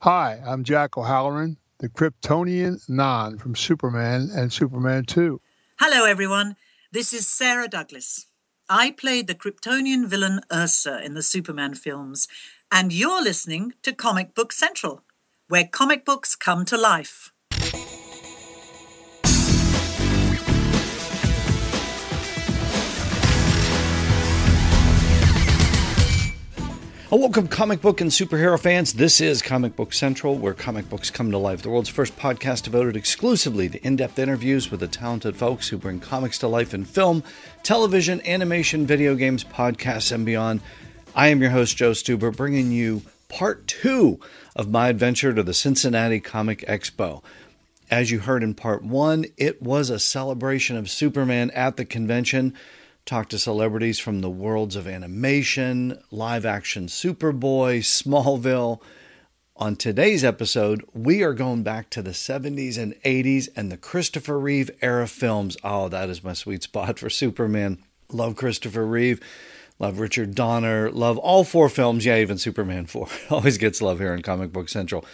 Hi, I'm Jack O'Halloran, the Kryptonian Non from Superman and Superman 2. Hello, everyone. This is Sarah Douglas. I played the Kryptonian villain Ursa in the Superman films, and you're listening to Comic Book Central, where comic books come to life. Welcome, comic book and superhero fans. This is Comic Book Central, where comic books come to life. The world's first podcast devoted exclusively to in-depth interviews with the talented folks who bring comics to life in film, television, animation, video games, podcasts, and beyond. I am your host, Joe Stuber, bringing you part 2 of my adventure to the Cincinnati Comic Expo. As you heard in part 1, it was a celebration of Superman at the convention. Talk to celebrities from the worlds of animation, live-action Superboy, Smallville. On today's episode, we are going back to the 70s and 80s and the Christopher Reeve era films. Oh, that is my sweet spot for Superman. Love Christopher Reeve. Love Richard Donner. Love all 4 films. Yeah, even Superman 4. Always gets love here in Comic Book Central.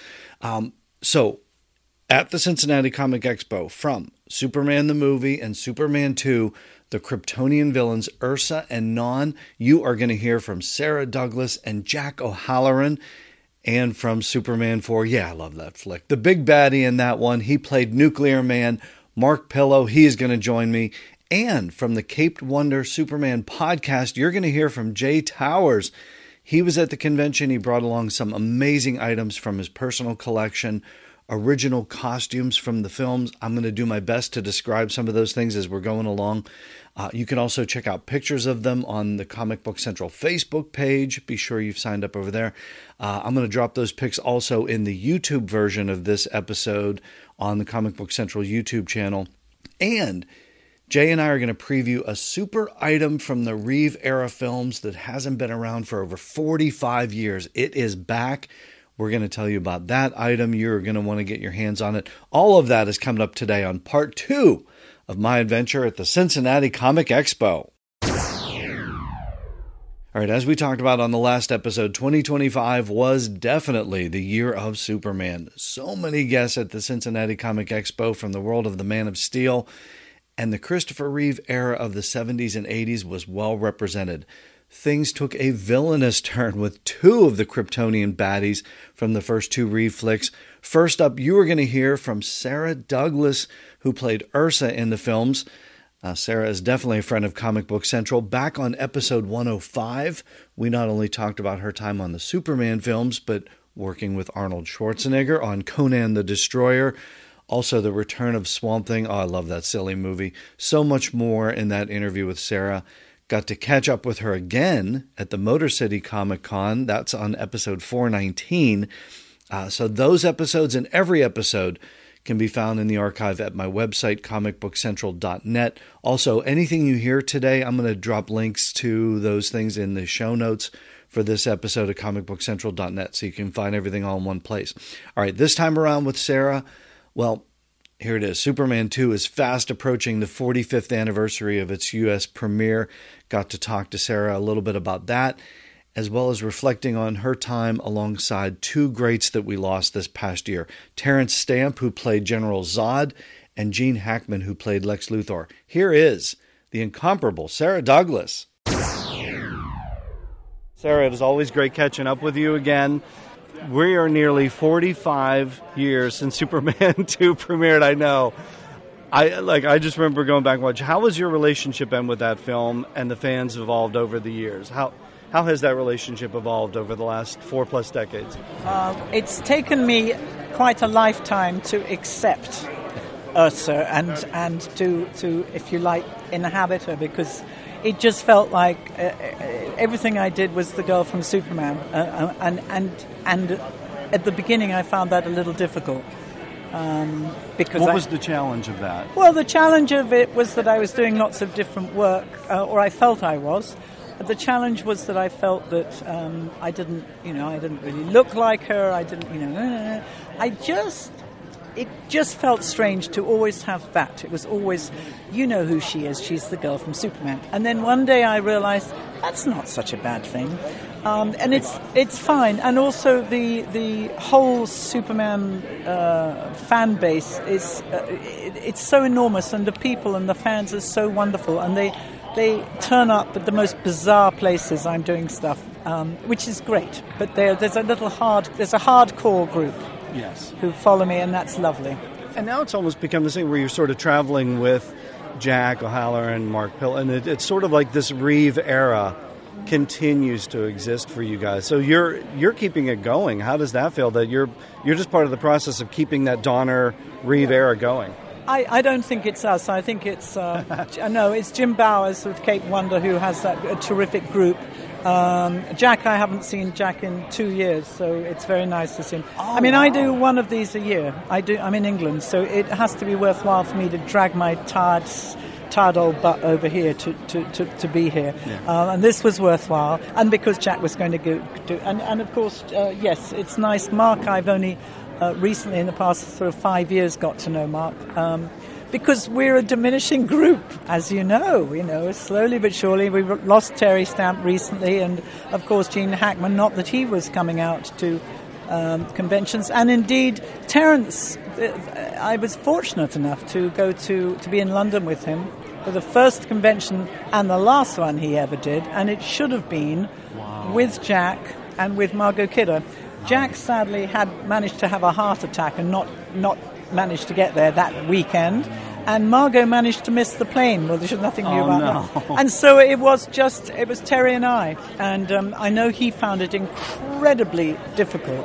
So, at the Cincinnati Comic Expo, from Superman the movie and Superman 2, the Kryptonian villains Ursa and Non, you are going to hear from Sarah Douglas and Jack O'Halloran. And from Superman 4, yeah, I love that flick. The big baddie in that one, he played Nuclear Man. Mark Pillow, he is going to join me. And from the Caped Wonder Superman podcast, you're going to hear from Jay Towers. He was at the convention. He brought along some amazing items from his personal collection, original costumes from the films. I'm going to do my best to describe some of those things as we're going along. You can also check out pictures of them on the Comic Book Central Facebook page. Be sure you've signed up over there. I'm going to drop those pics also in the YouTube version of this episode on the Comic Book Central YouTube channel. And Jay and I are going to preview a super item from the Reeve era films that hasn't been around for over 45 years. It is back. We're going to tell you about that item. You're going to want to get your hands on it. All of that is coming up today on part 2 of my adventure at the Cincinnati Comic Expo. All right, as we talked about on the last episode, 2025 was definitely the year of Superman. So many guests at the Cincinnati Comic Expo from the world of the Man of Steel, and the Christopher Reeve era of the 70s and 80s was well represented. Things took a villainous turn with 2 of the Kryptonian baddies from the first 2 Reeve flicks. First up, you are going to hear from Sarah Douglas, who played Ursa in the films. Sarah is definitely a friend of Comic Book Central. Back on episode 105, we not only talked about her time on the Superman films, but working with Arnold Schwarzenegger on Conan the Destroyer. Also, the return of Swamp Thing. Oh, I love that silly movie. So much more in that interview with Sarah. Got to catch up with her again at the Motor City Comic Con. That's on episode 419. So those episodes and every episode can be found in the archive at my website, comicbookcentral.net. Also, anything you hear today, I'm going to drop links to those things in the show notes for this episode at comicbookcentral.net, so you can find everything all in one place. All right, this time around with Sarah, well, here it is. Superman 2 is fast approaching the 45th anniversary of its U.S. premiere. Got to talk to Sarah a little bit about that, as well as reflecting on her time alongside 2 greats that we lost this past year. Terrence Stamp, who played General Zod, and Gene Hackman, who played Lex Luthor. Here is the incomparable Sarah Douglas. Sarah, it is always great catching up with you again. We are nearly 45 years since Superman 2 premiered, I know. I just remember going back and watching. How has your relationship been with that film and the fans evolved over the years? How has that relationship evolved over the last 4+ decades? It's taken me quite a lifetime to accept Ursa and to, if you like, inhabit her, because it just felt like everything I did was the girl from Superman, and at the beginning I found that a little difficult. Because what was the challenge of that? Well, the challenge of it was that I was doing lots of different work, or I felt I was. The challenge was that I felt that I didn't really look like her. I didn't, it just felt strange to always have that. It was always, you know who she is. She's the girl from Superman. And then one day I realized that's not such a bad thing. And it's fine. And also the whole Superman fan base is it's so enormous, and the people and the fans are so wonderful, and they turn up at the most bizarre places I'm doing stuff, which is great. But there's a hardcore group. Yes. Who follow me, and that's lovely. And now it's almost become this thing where you're sort of traveling with Jack O'Halloran, Mark Pill, and it's sort of like this Reeve era continues to exist for you guys. So you're keeping it going. How does that feel that you're just part of the process of keeping that Donner Reeve era going? I don't think it's us. I think it's no, it's Jim Bowers with Cape Wonder, who has a terrific group. Jack, I haven't seen Jack in 2 years, so it's very nice to see him. I mean, wow. I do one of these a year. I'm in England, so it has to be worthwhile for me to drag my tired old butt over here to be here. Yeah. And this was worthwhile, and because Jack was going to go do, and of course, yes, it's nice. Mark, I've only recently, in the past sort of 5 years, got to know Mark. Because we're a diminishing group, as you know, slowly but surely. We lost Terry Stamp recently, and of course Gene Hackman, not that he was coming out to conventions. And indeed, Terence, I was fortunate enough to go to be in London with him for the first convention and the last one he ever did, and it should have been with Jack and with Margot Kidder. Jack sadly had managed to have a heart attack and not managed to get there that weekend, and Margot managed to miss the plane. Well, there's nothing new about that. And so it was Terry and I, and I know he found it incredibly difficult,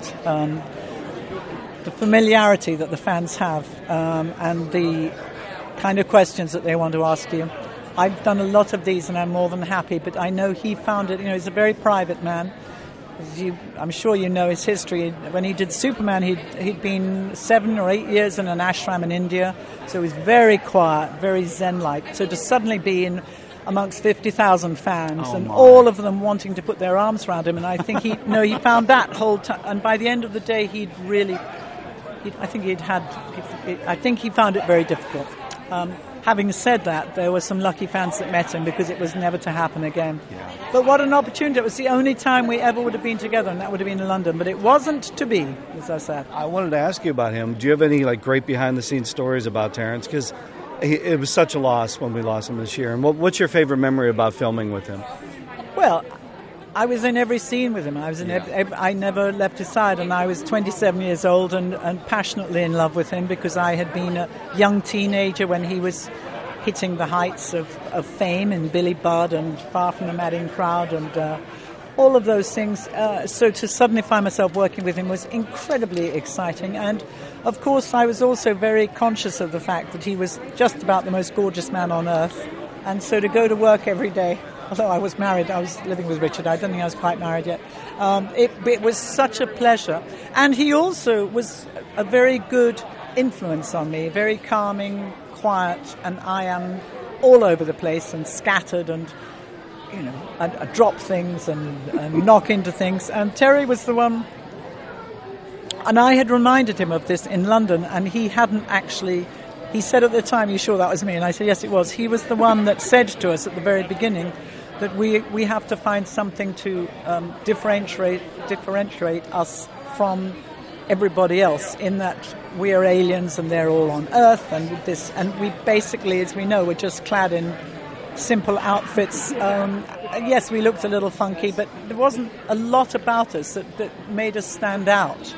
the familiarity that the fans have, and the kind of questions that they want to ask you. I've done a lot of these and I'm more than happy, but I know he found it, he's a very private man. I'm sure you know his history. When he did Superman, he'd been 7 or 8 years in an ashram in India, so he was very quiet, very zen-like. So to suddenly be in amongst 50,000 fans all of them wanting to put their arms around him, and I think he found that whole time. And by the end of the day, I think he found it very difficult. Having said that, there were some lucky fans that met him, because it was never to happen again. Yeah. But what an opportunity. It was the only time we ever would have been together, and that would have been in London. But it wasn't to be, as I said. I wanted to ask you about him. Do you have any great behind-the-scenes stories about Terence? Because it was such a loss when we lost him this year. And what's your favorite memory about filming with him? Well, I was in every scene with him. I never left his side, and I was 27 years old and passionately in love with him, because I had been a young teenager when he was hitting the heights of fame in Billy Budd and Far From the Madding Crowd and all of those things. So to suddenly find myself working with him was incredibly exciting. And of course I was also very conscious of the fact that he was just about the most gorgeous man on earth. And so to go to work every day, although I was married, I was living with Richard, I don't think I was quite married yet, it was such a pleasure. And he also was a very good influence on me, very calming, quiet, and I am all over the place and scattered, and I drop things and knock into things. And Terry was the one, and I had reminded him of this in London, and he hadn't actually. He said at the time, "You sure that was me?" And I said, "Yes, it was." He was the one that said to us at the very beginning that we have to find something to differentiate us from everybody else, in that we are aliens and they're all on Earth, and we basically, as we know, we're just clad in simple outfits. Yes, we looked a little funky, but there wasn't a lot about us that made us stand out.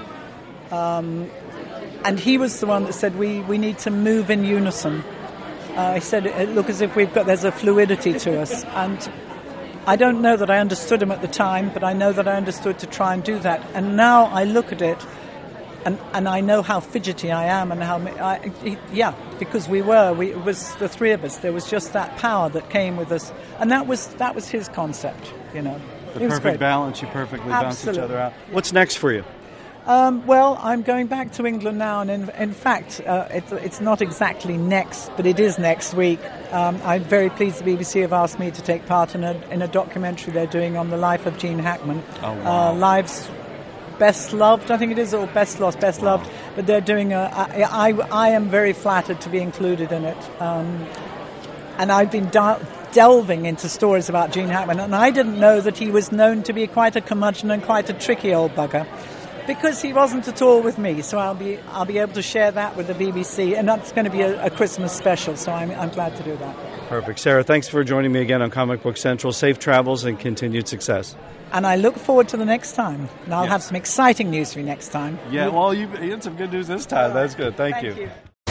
And he was the one that said we need to move in unison. He said it look as if there's a fluidity to us, and I don't know that I understood him at the time, but I know that I understood to try and do that. And now I look at it, and I know how fidgety I am, and because it was the three of us. There was just that power that came with us, and that was his concept. The perfect balance. You perfectly bounce each other out. What's next for you? Well, I'm going back to England now, and in fact, it's not exactly next, but it is next week. I'm very pleased the BBC have asked me to take part in a documentary they're doing on the life of Gene Hackman. Oh, wow. Lives Best Loved, I think it is, or Best Lost, Best Loved. But they're doing I am very flattered to be included in it. And I've been delving into stories about Gene Hackman, and I didn't know that he was known to be quite a curmudgeon and quite a tricky old bugger, because he wasn't at all with me. So I'll be able to share that with the BBC, and that's going to be a Christmas special. So I'm glad to do that. Perfect. Sarah, thanks for joining me again on Comic Book Central. Safe travels and continued success. And I look forward to the next time. And I'll have some exciting news for you next time. Yeah, well, you had some good news this time. That's good. Thank you.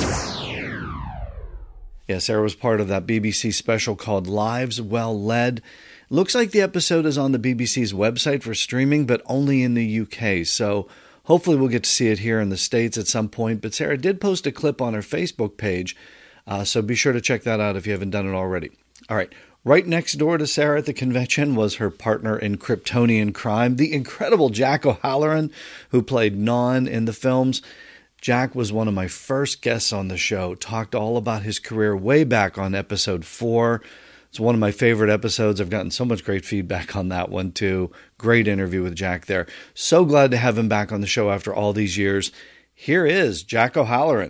Yeah, Sarah was part of that BBC special called Lives Well Led. Looks like the episode is on the BBC's website for streaming, but only in the UK. So hopefully we'll get to see it here in the States at some point. But Sarah did post a clip on her Facebook page, so be sure to check that out if you haven't done it already. All right. Right next door to Sarah at the convention was her partner in Kryptonian crime, the incredible Jack O'Halloran, who played Non in the films. Jack was one of my first guests on the show, talked all about his career way back on episode 4. It's one of my favorite episodes. I've gotten so much great feedback on that one, too. Great interview with Jack there. So glad to have him back on the show after all these years. Here is Jack O'Halloran.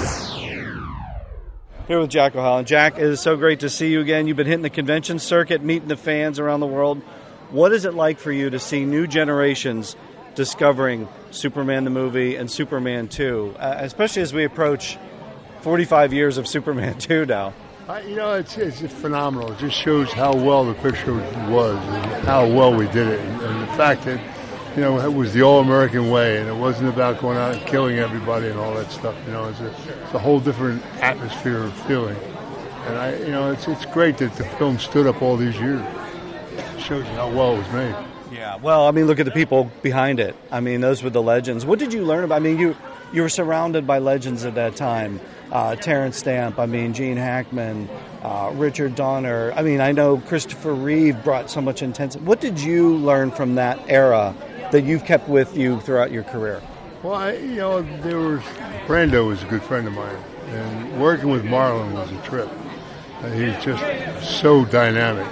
Here with Jack O'Halloran. Jack, it is so great to see you again. You've been hitting the convention circuit, meeting the fans around the world. What is it like for you to see new generations discovering Superman the movie and Superman 2, especially as we approach 45 years of Superman 2 now? It's phenomenal. It just shows how well the picture was and how well we did it. And the fact that, it was the all-American way, and it wasn't about going out and killing everybody and all that stuff. It's a whole different atmosphere of feeling. And it's great that the film stood up all these years. It shows you how well it was made. Yeah, well, look at the people behind it. Those were the legends. What did you learn about? You were surrounded by legends at that time. Terrence Stamp, Gene Hackman, Richard Donner. I know Christopher Reeve brought so much intensity. What did you learn from that era that you've kept with you throughout your career? Well, Brando was a good friend of mine, and working with Marlon was a trip. He's just so dynamic,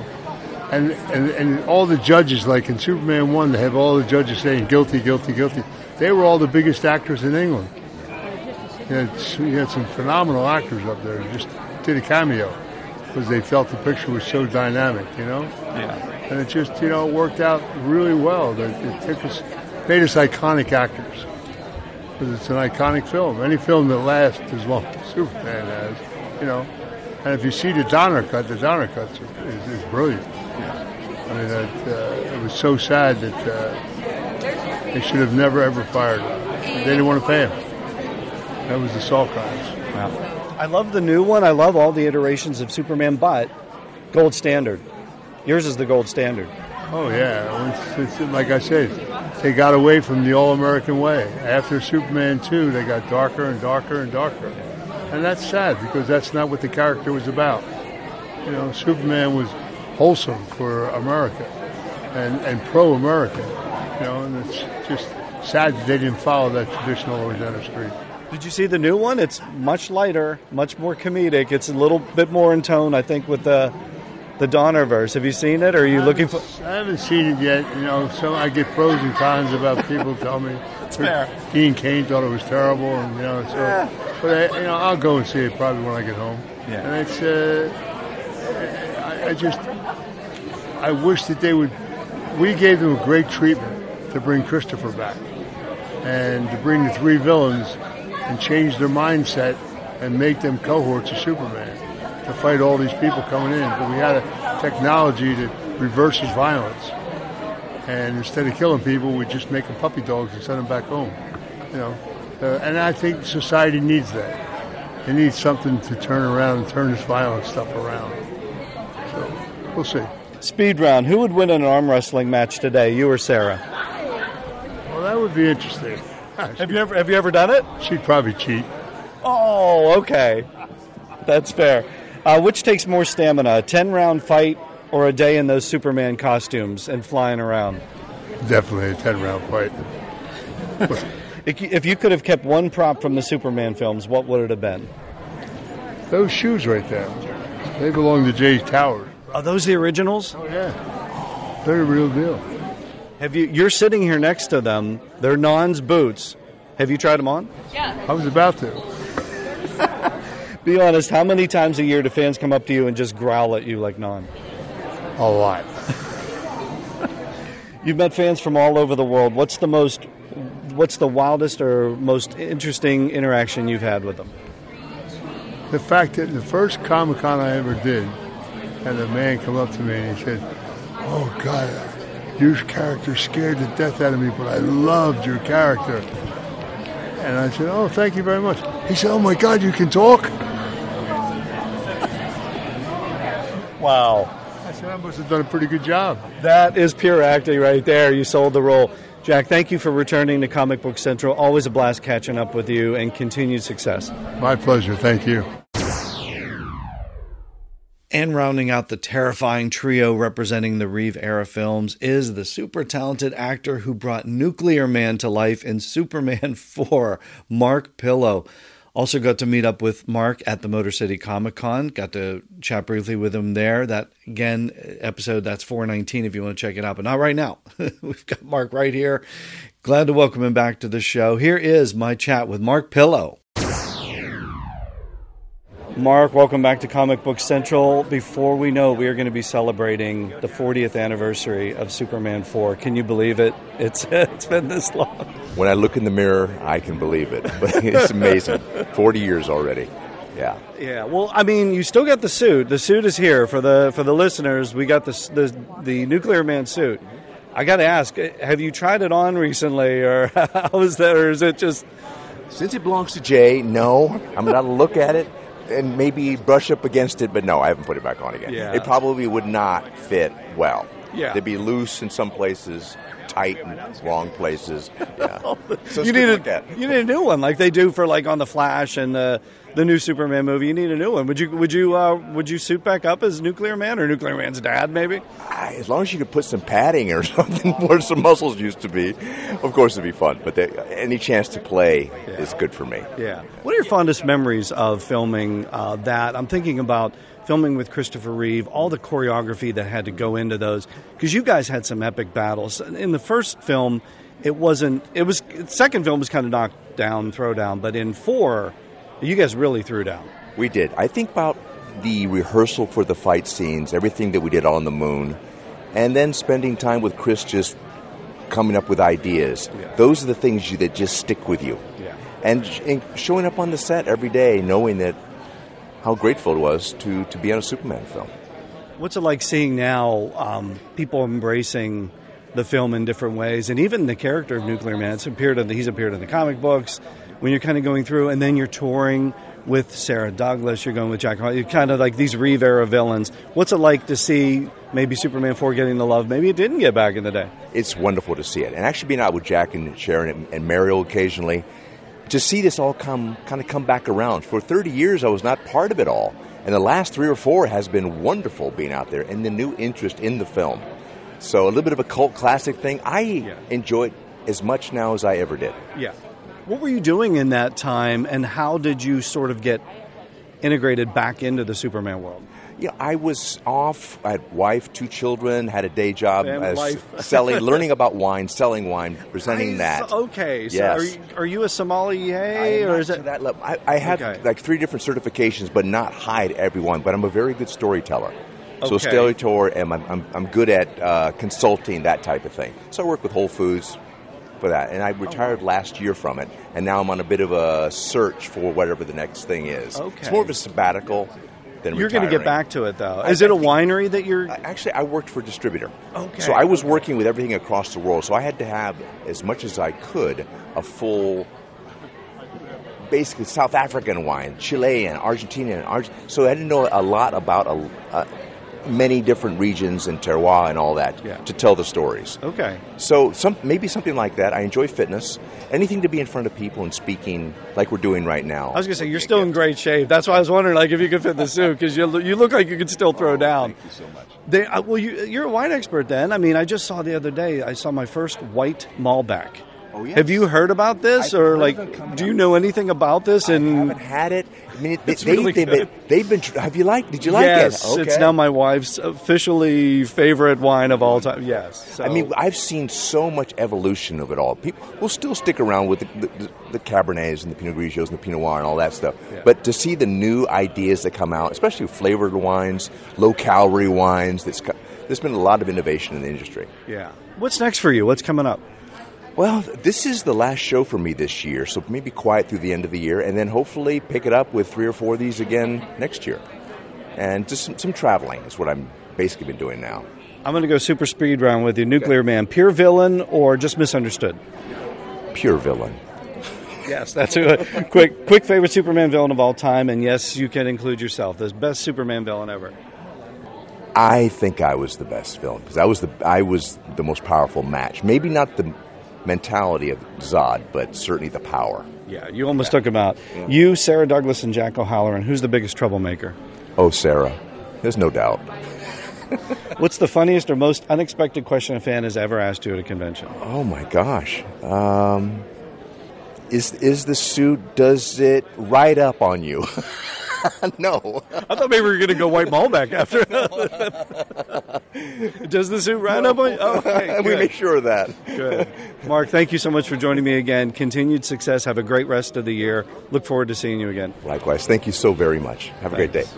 And all the judges, like in Superman 1, they have all the judges saying guilty, guilty, guilty. They were all the biggest actors in England. You had some phenomenal actors up there who just did a cameo because they felt the picture was so dynamic, Yeah. And it just, worked out really well. It made us iconic actors because it's an iconic film. Any film that lasts as long as Superman has, And if you see the Donner cut is brilliant. It was so sad that they should have never, ever fired him. They didn't want to pay him. That was the Saul crimes. Wow. I love the new one. I love all the iterations of Superman, but gold standard. Yours is the gold standard. Oh, yeah. It's like I said, they got away from the all-American way. After Superman 2, they got darker and darker and darker. And that's sad because that's not what the character was about. Superman was wholesome for America and pro-American. And it's just sad that they didn't follow that traditional always on the street. Did you see the new one? It's much lighter, much more comedic. It's a little bit more in tone, I think, with the Donnerverse. Have you seen it, or are you looking for? I haven't seen it yet. So I get pros and cons about people tell me. Dean Cain thought it was terrible, and But I'll go and see it probably when I get home. Yeah. And it's I wish that they would. We gave them a great treatment to bring Christopher back, and to bring the 3 villains and change their mindset and make them cohorts of Superman to fight all these people coming in. But we had a technology that reverses violence. And instead of killing people, we just make them puppy dogs and send them back home. And I think society needs that. It needs something to turn around and turn this violent stuff around. So we'll see. Speed round. Who would win an arm wrestling match today, you or Sarah? Well, that would be interesting. Have you ever done it? She'd probably cheat. Oh, okay. That's fair. Which takes more stamina, a 10-round fight or a day in those Superman costumes and flying around? Definitely a 10-round fight. If you could have kept one prop from the Superman films, what would it have been? Those shoes right there. They belong to Jay Towers. Are those the originals? Oh, yeah. They're the real deal. You're sitting here next to them. They're Non's boots. Have you tried them on? Yeah. I was about to. Be honest, how many times a year do fans come up to you and just growl at you like Non? A lot. You've met fans from all over the world. What's the wildest or most interesting interaction you've had with them? The fact that the first Comic-Con I ever did, and a man come up to me and he said, "Oh God, your character scared the death out of me, but I loved your character." And I said, "Oh, thank you very much." He said, "Oh my God, you can talk?" Wow. I said, "I must have done a pretty good job." That is pure acting right there. You sold the role. Jack, thank you for returning to Comic Book Central. Always a blast catching up with you, and continued success. My pleasure. Thank you. And rounding out the terrifying trio representing the Reeve-era films is the super talented actor who brought Nuclear Man to life in Superman 4, Mark Pillow. Also got to meet up with Mark at the Motor City Comic Con. Got to chat briefly with him there. That, again, episode, that's 419 if you want to check it out. But not right now. We've got Mark right here. Glad to welcome him back to the show. Here is my chat with Mark Pillow. Mark, welcome back to Comic Book Central. Before we know it, we are going to be celebrating the 40th anniversary of Superman 4. Can you believe it? It's been this long. When I look in the mirror, I can believe it. It's amazing. 40 years already. Yeah. Yeah. Well, I mean, you still got the suit. The suit is here for the listeners. We got the Nuclear Man suit. I got to ask, have you tried it on recently, or how is that, or is it just? Since it belongs to Jay, no. I'm going to look at it and maybe brush up against it, but no, I haven't put it back on again. Yeah. It probably would not fit well. Yeah. They'd be loose in some places, tight in wrong places. Yeah. So you need a new one, like they do for like on the Flash and the new Superman movie. You need a new one. Would you suit back up as Nuclear Man or Nuclear Man's dad, maybe? As long as you could put some padding or something where some muscles used to be, of course it'd be fun. But any chance to play is good for me. Yeah. What are your fondest memories of filming that? I'm thinking about filming with Christopher Reeve, all the choreography that had to go into those, because you guys had some epic battles. In the first film, the second film was kind of knocked down, throw down, but in 4, you guys really threw down. We did. I think about the rehearsal for the fight scenes, everything that we did on the moon, and then spending time with Chris just coming up with ideas. Yeah. Those are the things that just stick with you. Yeah. And showing up on the set every day, knowing that how grateful it was to be on a Superman film. What's it like seeing now people embracing the film in different ways, and even the character of Nuclear Man? He's appeared in the comic books. When you're kind of going through, and then you're touring with Sarah Douglas, you're going with Jack, you're kind of like these Reeve-era villains. What's it like to see maybe Superman 4 getting the love maybe it didn't get back in the day? It's wonderful to see it. And actually being out with Jack and Sharon and Mariel occasionally, to see this all come back around. For 30 years, I was not part of it all. And the last 3 or 4 has been wonderful being out there and the new interest in the film. So a little bit of a cult classic thing. I enjoy it as much now as I ever did. Yeah. What were you doing in that time, and how did you sort of get integrated back into the Superman world? Yeah, I was off. I had wife, 2 children, had a day job learning about wine, selling wine, presenting that. Okay, so yes. are you a sommelier, or is it that level? I have like 3 different certifications, but not hide everyone. But I'm a very good storyteller. So storyteller, and I'm good at consulting, that type of thing. So I work with Whole Foods for that, and I retired last year from it, and now I'm on a bit of a search for whatever the next thing is. Okay. It's more of a sabbatical than You're retiring. going to get back to it, though. Is it a winery that you're... Actually, I worked for a distributor. Okay. So I was working with everything across the world, so I had to have, as much as I could, a full, basically South African wine, Chilean, Argentinian, so I had to know a lot about many different regions and terroir and all that to tell the stories. Okay. So maybe something like that. I enjoy fitness. Anything to be in front of people and speaking like we're doing right now. I was going to say, you're still in great shape. That's why I was wondering if you could fit the suit, because you look like you could still throw down. Thank you so much. You're a wine expert then. I mean, I just saw the other day, I saw my first white Malbec. Oh, yes. Have you heard about this, I've or heard like, of it coming do you out. know anything about this? I And haven't had it. I mean, It's really good. they've been. Have you liked? Did you like yes, it? Okay. it's now my wife's officially favorite wine of all time. Yes, so. I mean, I've seen so much evolution of it all. People will still stick around with the Cabernets and the Pinot Grigios and the Pinot Noir and all that stuff. Yeah. But to see the new ideas that come out, especially flavored wines, low-calorie wines, there's been a lot of innovation in the industry. yeah. What's next for you? What's coming up? Well, this is the last show for me this year, so maybe quiet through the end of the year, and then hopefully pick it up with 3 or 4 of these again next year. And just some traveling is what I'm basically been doing now. I'm going to go super speed round with you. Nuclear Man, pure villain or just misunderstood? Pure villain. Yes, that's a quick favorite Superman villain of all time, and yes, you can include yourself. The best Superman villain ever. I think I was the best villain because I was the most powerful match. Maybe not the mentality of Zod, but certainly the power. Yeah, you almost took him out. You, Sarah Douglas, and Jack O'Halloran. Who's the biggest troublemaker? Oh, Sarah. There's no doubt. What's the funniest or most unexpected question a fan has ever asked you at a convention? Oh my gosh. Is the suit, does it ride up on you? No. I thought maybe we were going to go White Malbec after. Does the suit ride up on you? Oh, okay, We good. make sure of that. Good. Mark, thank you so much for joining me again. Continued success. Have a great rest of the year. Look forward to seeing you again. Likewise. Thank you so very much. Have a great day.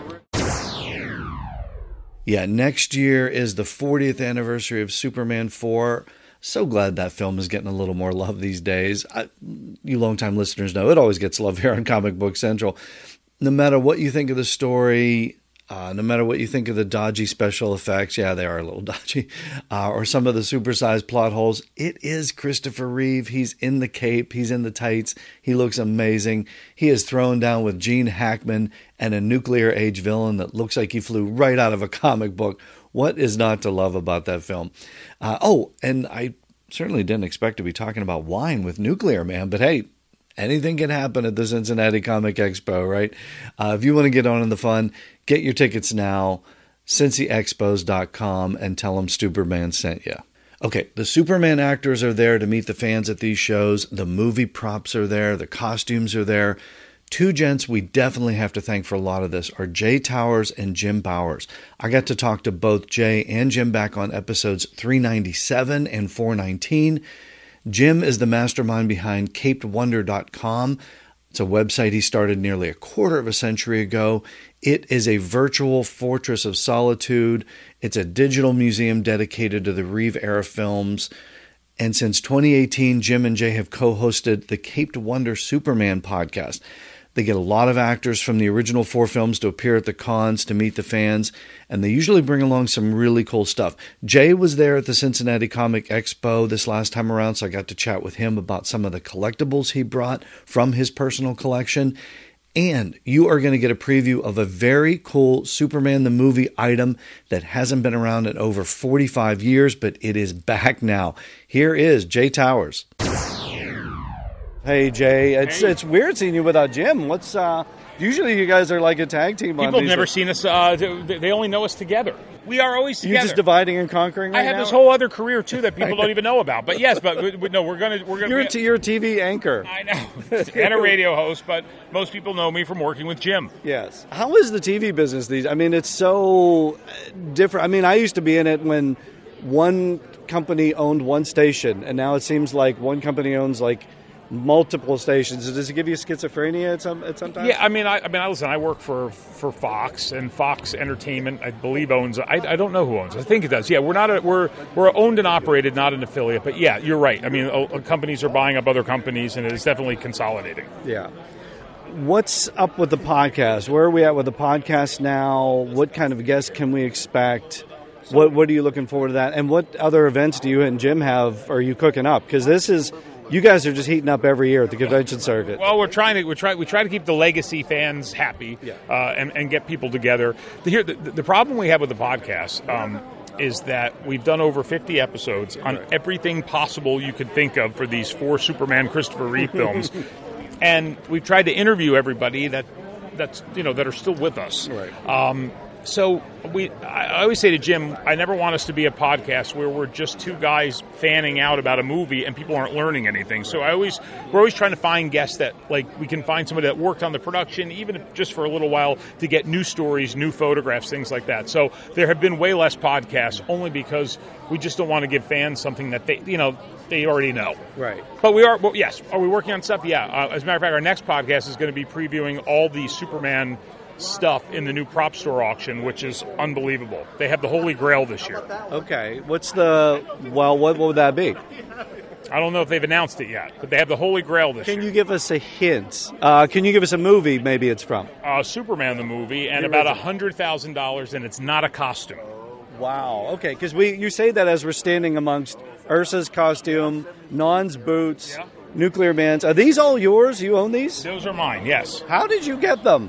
Yeah, next year is the 40th anniversary of Superman 4. So glad that film is getting a little more love these days. You longtime listeners know it always gets love here on Comic Book Central. No matter what you think of the story, no matter what you think of the dodgy special effects, yeah, they are a little dodgy, or some of the supersized plot holes, it is Christopher Reeve. He's in the cape. He's in the tights. He looks amazing. He is thrown down with Gene Hackman and a nuclear age villain that looks like he flew right out of a comic book. What is not to love about that film? And I certainly didn't expect to be talking about wine with Nuclear Man, but hey, anything can happen at the Cincinnati Comic Expo, right? If you want to get on in the fun, get your tickets now, cincyexpos.com, and tell them Superman sent you. Okay, the Superman actors are there to meet the fans at these shows. The movie props are there. The costumes are there. Two gents we definitely have to thank for a lot of this are Jay Towers and Jim Bowers. I got to talk to both Jay and Jim back on episodes 397 and 419. Jim is the mastermind behind CapedWonder.com. It's a website he started nearly a quarter of a century ago. It is a virtual fortress of solitude. It's a digital museum dedicated to the Reeve-era films. And since 2018, Jim and Jay have co-hosted the Caped Wonder Superman podcast. They get a lot of actors from the original 4 films to appear at the cons to meet the fans, and they usually bring along some really cool stuff. Jay was there at the Cincinnati Comic Expo this last time around, so I got to chat with him about some of the collectibles he brought from his personal collection. And you are going to get a preview of a very cool Superman the Movie item that hasn't been around in over 45 years, but it is back now. Here is Jay Towers. Hey, Jay. It's weird seeing you without Jim. What's usually you guys are like a tag team. People have never seen us. They only know us together. We are always together. You're just dividing and conquering right I have now? this whole other career, too, that people don't even know about. But yes, no, we're going to... You're a TV anchor. I know. And a radio host, but most people know me from working with Jim. Yes. How is the TV business these? I mean, it's so different. I mean, I used to be in it when one company owned one station, and now it seems like one company owns like multiple stations. Does it give you schizophrenia at some time? Yeah, I mean, listen. I work for Fox, and Fox Entertainment, I believe, owns. I don't know who owns it. I think it does. Yeah, we're owned and operated, not an affiliate. But yeah, you're right. I mean, companies are buying up other companies, and it is definitely consolidating. Yeah. What's up with the podcast? Where are we at with the podcast now? What kind of guests can we expect? What are you looking forward to that? And what other events do you and Jim have? Are you cooking up? Because this is. You guys are just heating up every year at the convention circuit. Well, we try to keep the legacy fans happy, and get people together. The problem we have with the podcast is that we've done over 50 episodes on everything possible you could think of for these 4 Superman Christopher Reeve films, and we've tried to interview everybody that are still with us. Right. So I always say to Jim, I never want us to be a podcast where we're just two guys fanning out about a movie and people aren't learning anything. So we're always trying to find guests that, like, we can find somebody that worked on the production, even if just for a little while, to get new stories, new photographs, things like that. So there have been way less podcasts, only because we just don't want to give fans something that they already know. Right. But we are, yes. Are we working on stuff? Yeah. As a matter of fact, our next podcast is going to be previewing all the Superman stuff in the new prop store auction, which is unbelievable. They have the Holy Grail this year. Okay. What would that be? I don't know if they've announced it yet, but they have the Holy Grail this year. Can you give us a hint? Can you give us a movie maybe it's from? Superman the movie, and about $100,000, and it's not a costume. Wow. Okay, because you say that as we're standing amongst Ursa's costume, Non's boots, Nuclear Man's. Are these all yours? You own these? Those are mine, yes. How did you get them?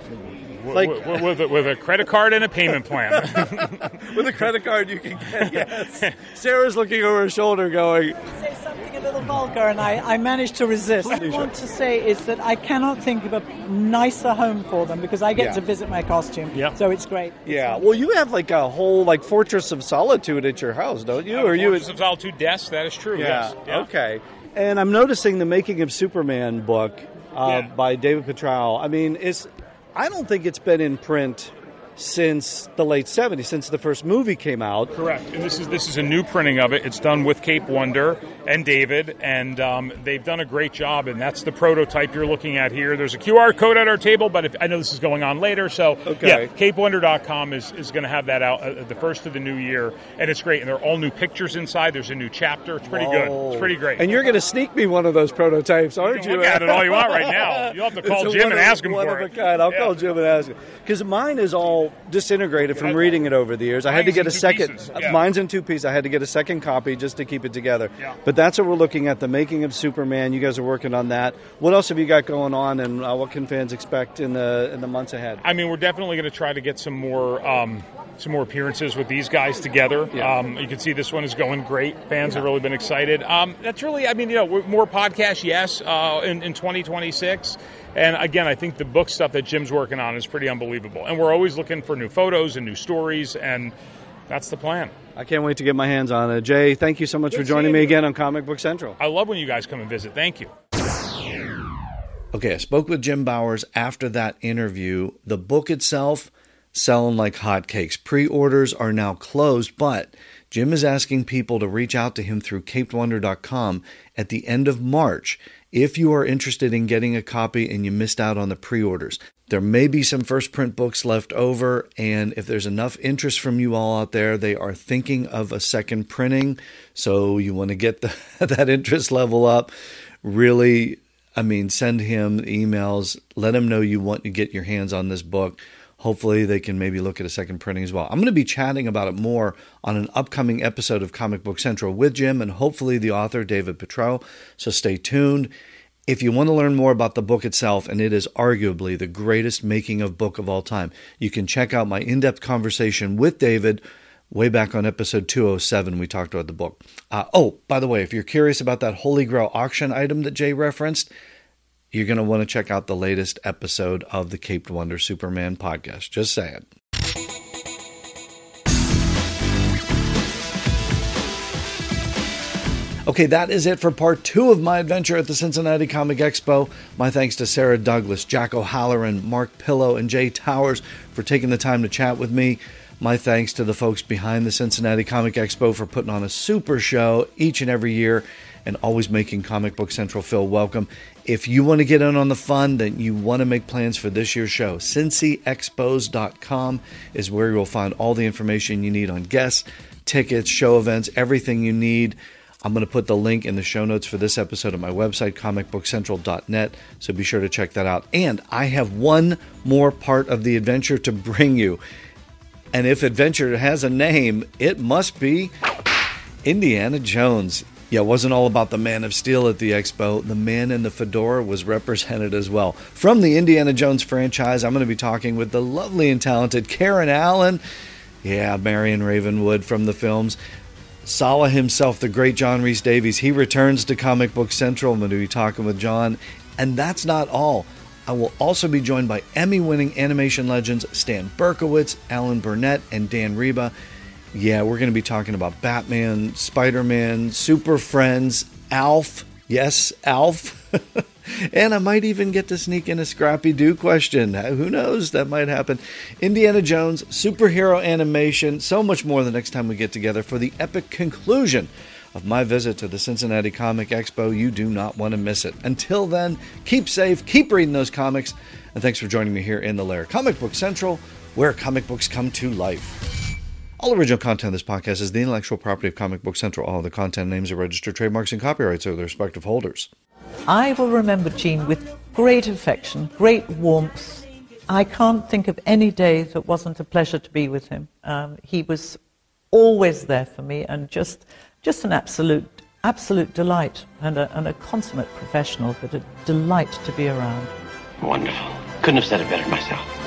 With a credit card and a payment plan. With a credit card you can get, yes. Sarah's looking over her shoulder going... Say something a little vulgar, and I managed to resist. What I want to say is that I cannot think of a nicer home for them, because I get to visit my costume, so it's great. Well, you have like a whole Fortress of Solitude at your house, don't you? Fortress of Solitude desk, that is true, yes. Okay. And I'm noticing the Making of Superman book by David Petrau. I mean, I don't think it's been in print since the late 70s, since the first movie came out. Correct. And this is a new printing of it. It's done with Cape Wonder and David, and they've done a great job, and that's the prototype you're looking at here. There's a QR code at our table, but I know this is going on later, so CapeWonder.com is going to have that out the first of the new year, and it's great. And they're all new pictures inside. There's a new chapter. It's pretty good. It's pretty great. And you're going to sneak me one of those prototypes, aren't you? Look at it all you want right now. You'll have to call Jim and ask him for it. One of a kind. I'll call Jim and ask him. Because mine is all disintegrated from reading it over the years. I had to get a second. Mine's in two pieces. I had to get a second copy just to keep it together. But that's what we're looking at, the Making of Superman. You guys are working on that. What else have you got going on, and what can fans expect in the months ahead? I mean, we're definitely going to try to get some more appearances with these guys together. You can see this one is going great. Fans have really been excited. That's really, more podcasts, yes, in 2026. And again, I think the book stuff that Jim's working on is pretty unbelievable. And we're always looking for new photos and new stories, and that's the plan. I can't wait to get my hands on it. Jay, thank you so much for joining me again on Comic Book Central. I love when you guys come and visit. Thank you. Okay, I spoke with Jim Bowers after that interview. The book itself, selling like hotcakes. Pre-orders are now closed, but Jim is asking people to reach out to him through CapedWonder.com at the end of March if you are interested in getting a copy and you missed out on the pre-orders. There may be some first print books left over, and if there's enough interest from you all out there, they are thinking of a second printing, so you want to get that interest level up. Really, send him emails. Let him know you want to get your hands on this book. Hopefully they can maybe look at a second printing as well. I'm going to be chatting about it more on an upcoming episode of Comic Book Central with Jim and hopefully the author, David Petrau. So stay tuned. If you want to learn more about the book itself, and it is arguably the greatest making of book of all time, you can check out my in-depth conversation with David way back on episode 207. We talked about the book. By the way, if you're curious about that Holy Grail auction item that Jay referenced, you're going to want to check out the latest episode of the Caped Wonder Superman podcast. Just saying. Okay, that is it for part 2 of my adventure at the Cincinnati Comic Expo. My thanks to Sarah Douglas, Jack O'Halloran, Mark Pillow, and Jay Towers for taking the time to chat with me. My thanks to the folks behind the Cincinnati Comic Expo for putting on a super show each and every year and always making Comic Book Central feel welcome. If you want to get in on the fun, then you want to make plans for this year's show. CincyExpos.com is where you'll find all the information you need on guests, tickets, show events, everything you need. I'm going to put the link in the show notes for this episode at my website, comicbookcentral.net, so be sure to check that out. And I have one more part of the adventure to bring you. And if adventure has a name, it must be Indiana Jones. Yeah, it wasn't all about the Man of Steel at the expo. The man in the fedora was represented as well. From the Indiana Jones franchise, I'm going to be talking with the lovely and talented Karen Allen. Yeah, Marion Ravenwood from the films. Sallah himself, the great John Rhys Davies. He returns to Comic Book Central. I'm going to be talking with John. And that's not all. I will also be joined by Emmy-winning animation legends Stan Berkowitz, Alan Burnett, and Dan Reba. Yeah, we're going to be talking about Batman, Spider-Man, Super Friends, Alf. Yes, Alf. And I might even get to sneak in a Scrappy-Doo question. Who knows? That might happen. Indiana Jones, superhero animation, so much more the next time we get together for the epic conclusion of my visit to the Cincinnati Comic Expo. You do not want to miss it. Until then, keep safe, keep reading those comics, and thanks for joining me here in the Lair. Comic Book Central, where comic books come to life. All original content of this podcast is the intellectual property of Comic Book Central. All of the content names are registered trademarks and copyrights of their respective holders. I will remember Gene with great affection, great warmth. I can't think of any day that wasn't a pleasure to be with him. He was always there for me, and just an absolute delight, and a consummate professional, but a delight to be around. Wonderful. Couldn't have said it better myself.